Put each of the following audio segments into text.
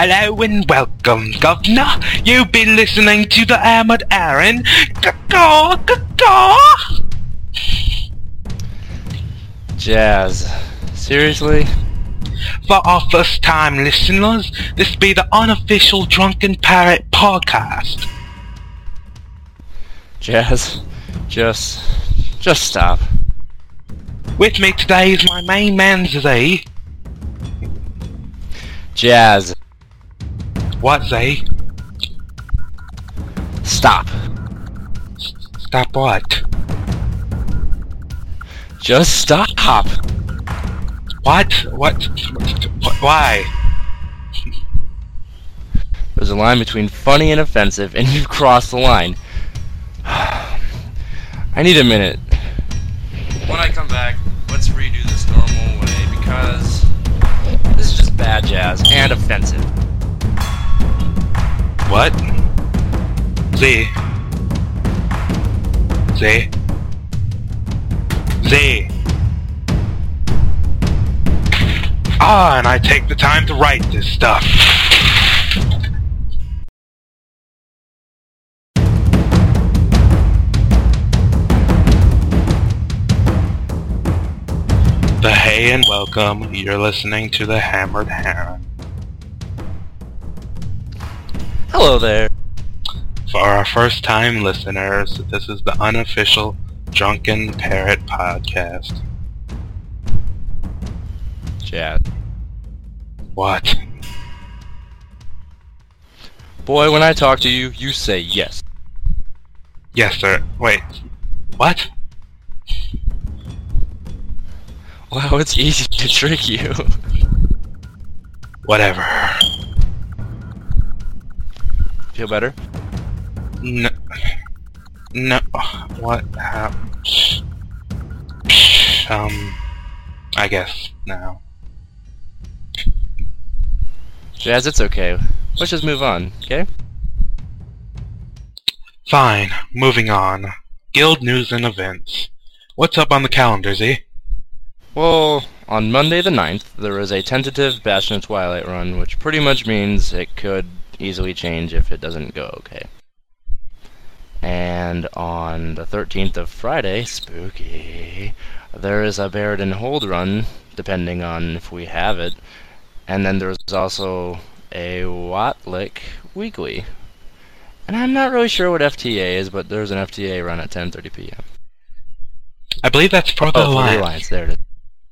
Hello and welcome, Governor. You've been listening to the Armored Aaron. Caw, caw. Jazz. Seriously? For our first-time listeners, this be the unofficial Drunken Parrot podcast. Jazz, just stop. With me today is my main man, Z. Jazz, What, Z? stop. Stop what? Just stop. What? Why? There's a line between funny and offensive, and you've crossed the line. I need a minute. When I come back, let's redo this normal way, because this is just bad jazz and offensive. What? Z. Z. Z. Ah, and I take the time to write this stuff. Hey and welcome, you're listening to the Hammered Heron. Hello there. For our first time listeners, this is the unofficial Drunken Parrot podcast. Jazz. What? Boy, when I talk to you, you say yes. Yes, sir. Wait. What? Wow, it's easy to trick you. Whatever. Feel better? No. What? I guess now. Jazz, it's okay. Let's just move on, okay? Fine. Moving on. Guild news and events. What's up on the calendar, Z? Well, on Monday the 9th, there is a tentative Bastion of Twilight run, which pretty much means it could easily change if it doesn't go okay. And on the 13th of Friday, spooky, there is a Baradin Hold run, depending on if we have it. And then there's also a Watlick weekly. And I'm not really sure what FTA is, but there's an FTA run at 10:30 p.m. I believe that's for the For the Alliance. Alliance, there it is.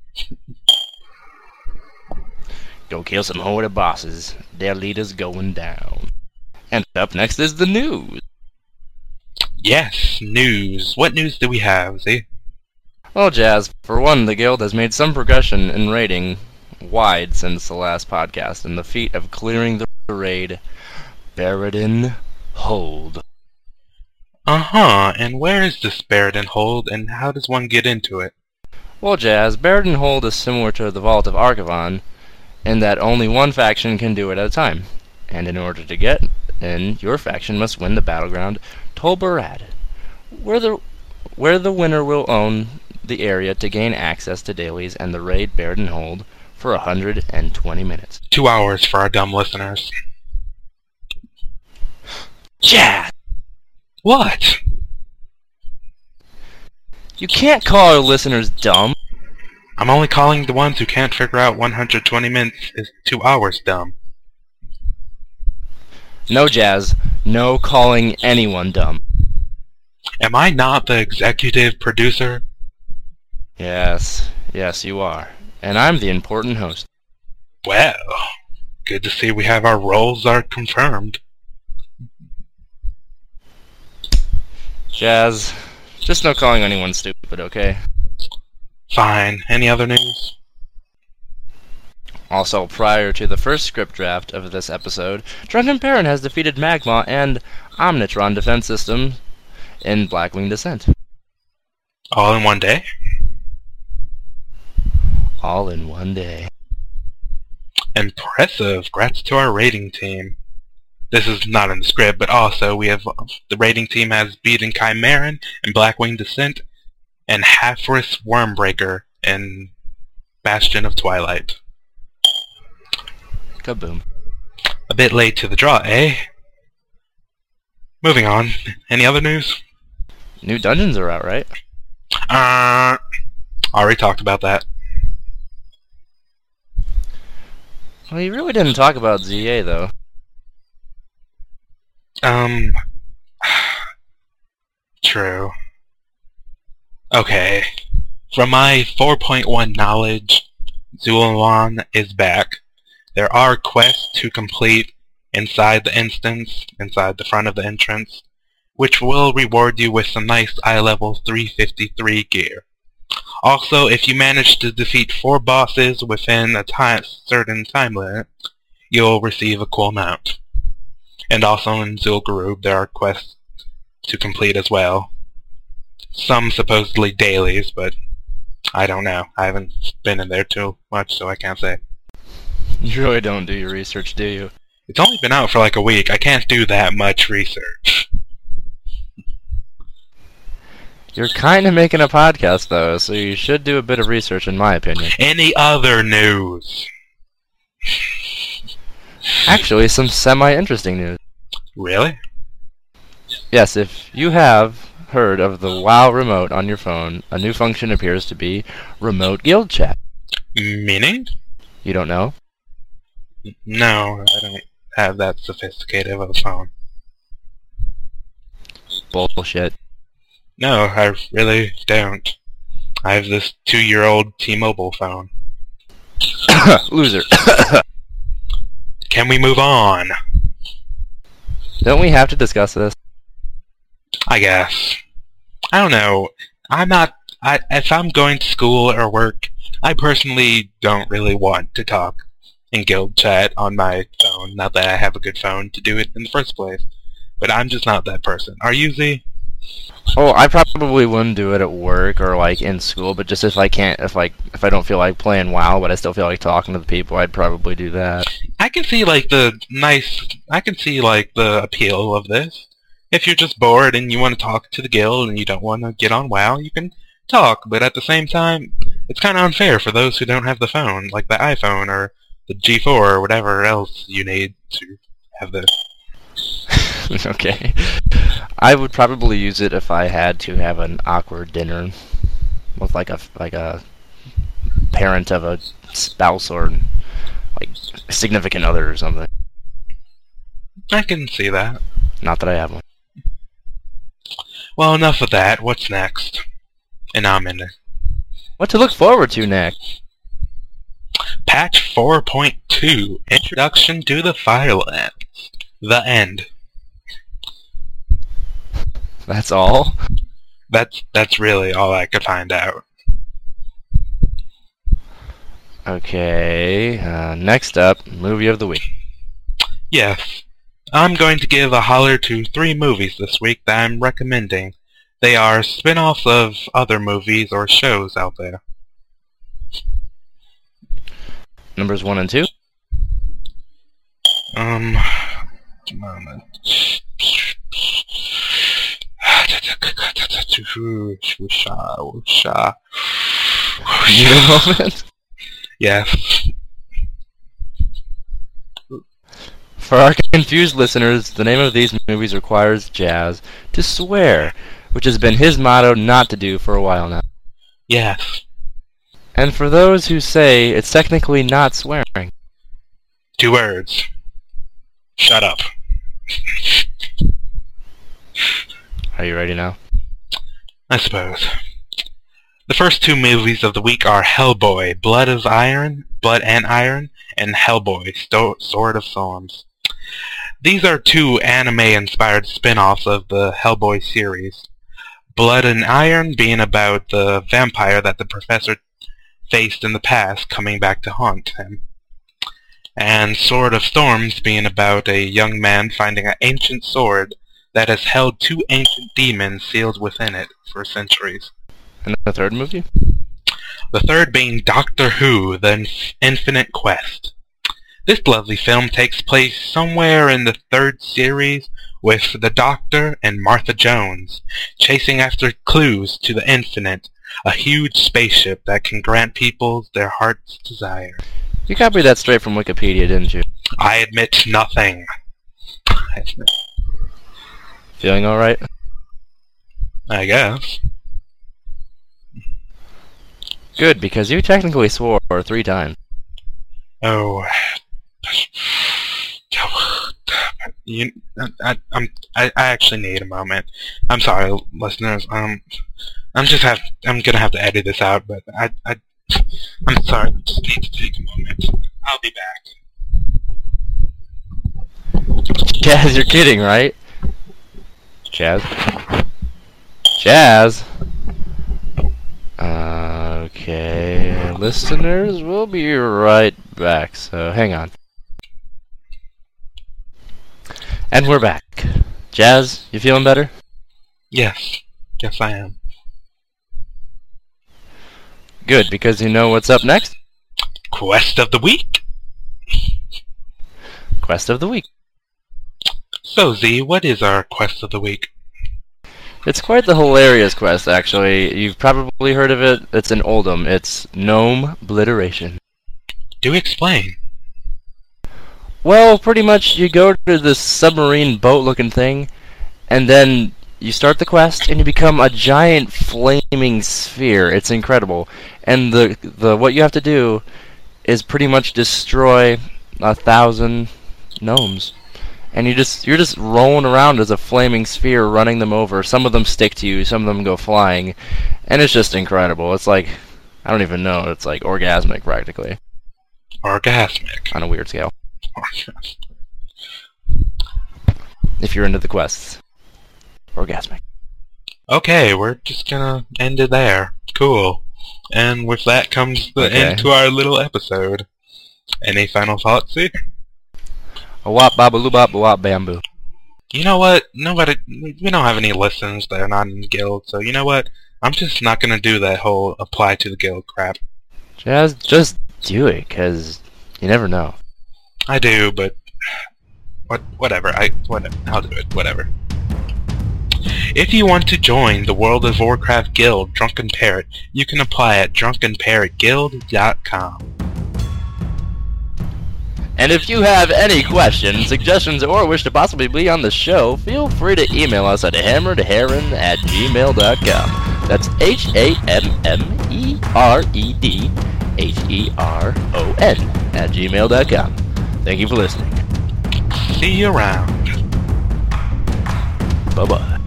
Go kill some Horde bosses. Their leader's going down. And up next is the news. Yes, news. What news do we have, Z? Well, Jazz, for one, the guild has made some progression in raiding wide since the last podcast in the feat of clearing the raid Baradin Hold. Uh-huh, and where is this Baradin Hold, and how does one get into it? Well, Jazz, Baradin Hold is similar to the Vault of Archivon in that only one faction can do it at a time. And in order to get in, your faction must win the battleground Tol Barad, where the winner will own the area to gain access to dailies and the raid Baradin Hold for 120 minutes. 2 hours for our dumb listeners. Jazz! What? You can't call our listeners dumb. I'm only calling the ones who can't figure out 120 minutes is 2 hours dumb. No, Jazz. No calling anyone dumb. Am I not the executive producer? Yes, you are. And I'm the important host. Well, good to see we have our roles are confirmed. Jazz, just no calling anyone stupid, okay? Fine. Any other news? Also, prior to the first script draft of this episode, Drunken Parrot has defeated Magma and Omnitron defense systems in Blackwing Descent. All in one day? All in one day. Impressive. Congrats to our rating team. This is not in the script, but also we have the rating team has beaten Chimeran in Blackwing Descent and Hathras Wormbreaker in Bastion of Twilight. Kaboom. A bit late to the draw, eh? Moving on. Any other news? New dungeons are out, right? Already talked about that. Well, you really didn't talk about ZA, though. True. Okay. From my 4.1 knowledge, Zul'Alan is back. There are quests to complete inside the instance, inside the front of the entrance, which will reward you with some nice eye-level 353 gear. Also, if you manage to defeat 4 bosses within a certain time limit, you'll receive a cool mount. And also in Zul'Gurub there are quests to complete as well. Some supposedly dailies, but I don't know. I haven't been in there too much, so I can't say. You really don't do your research, do you? It's only been out for like a week. I can't do that much research. You're kind of making a podcast, though, so you should do a bit of research, in my opinion. Any other news? Actually, some semi-interesting news. Really? Yes, if you have heard of the WoW remote on your phone, a new function appears to be Remote Guild Chat. Meaning? You don't know? No, I don't have that sophisticated of a phone. Bullshit. No, I really don't. I have this 2-year-old T-Mobile phone. Loser. Can we move on? Don't we have to discuss this? I guess. I don't know. If I'm going to school or work, I personally don't really want to talk in guild chat on my phone. Not that I have a good phone to do it in the first place. But I'm just not that person. Are you, Z? Oh, I probably wouldn't do it at work or like in school, but just if I don't feel like playing WoW, but I still feel like talking to the people, I'd probably do that. I can see the appeal of this. If you're just bored and you want to talk to the guild and you don't want to get on WoW, you can talk, but at the same time, it's kind of unfair for those who don't have the phone, like the iPhone or the G4 or whatever else you need to have this. Okay. I would probably use it if I had to have an awkward dinner with like a parent of a spouse or like a significant other or something. I can see that. Not that I have one. Well, enough of that. What's next? And I'm in it. What to look forward to next? Patch 4.2, Introduction to the Firelands. The end. That's all? That's really all I could find out. Okay, next up, movie of the week. Yes. I'm going to give a holler to 3 movies this week that I'm recommending. They are spin-offs of other movies or shows out there. Numbers 1 and 2? Need a moment? Yes. For our confused listeners, the name of these movies requires Jazz to swear, which has been his motto not to do for a while now. Yes. And for those who say it's technically not swearing. 2 words. Shut up. Are you ready now? I suppose. The first 2 movies of the week are Hellboy, Blood and Iron, and Hellboy, Sword of Storms. These are 2 anime-inspired spin-offs of the Hellboy series. Blood and Iron being about the vampire that the professor faced in the past coming back to haunt him. And Sword of Storms being about a young man finding an ancient sword that has held 2 ancient demons sealed within it for centuries. And the third movie? The third being Doctor Who, The Infinite Quest. This lovely film takes place somewhere in the 3rd series with the Doctor and Martha Jones chasing after clues to the infinite, a huge spaceship that can grant people their heart's desire. You copied that straight from Wikipedia, didn't you? I admit nothing. Feeling alright? I guess. Good, because you technically swore 3 times. Oh. I actually need a moment. I'm sorry, listeners. I'm gonna have to edit this out, but I'm sorry. I just need to take a moment. I'll be back. Chaz, you're kidding, right? Chaz? Chaz? Okay, listeners, we'll be right back, so hang on. And we're back. Jazz, you feeling better? Yes. Yes, I am. Good, because you know what's up next? Quest of the week. Quest of the week. So, Z, what is our quest of the week? It's quite the hilarious quest, actually. You've probably heard of it. It's in Oldham. It's Gnome Obliteration. Do explain. Well, pretty much you go to this submarine boat-looking thing, and then you start the quest, and you become a giant flaming sphere. It's incredible. And the what you have to do is pretty much destroy 1,000 gnomes. And you're just rolling around as a flaming sphere, running them over. Some of them stick to you, some of them go flying, and it's just incredible. It's like, I don't even know, it's like orgasmic practically. Orgasmic. On a weird scale. If you're into the quests. Orgasmic. Okay, we're just gonna end it there. Cool. And with that comes the end to our little episode. Any final thoughts, Z? A wop babaloo bop wop bamboo. You know what? We don't have any listens that are not in the guild, so you know what? I'm just not gonna do that whole apply to the guild crap. Just do it, cause you never know. I do, but whatever. I'll do it. Whatever. If you want to join the World of Warcraft guild, Drunken Parrot, you can apply at drunkenparrotguild.com. And if you have any questions, suggestions, or wish to possibly be on the show, feel free to email us at hammeredheron@gmail.com. That's HAMMEREDHERON @gmail.com. Thank you for listening. See you around. Bye-bye.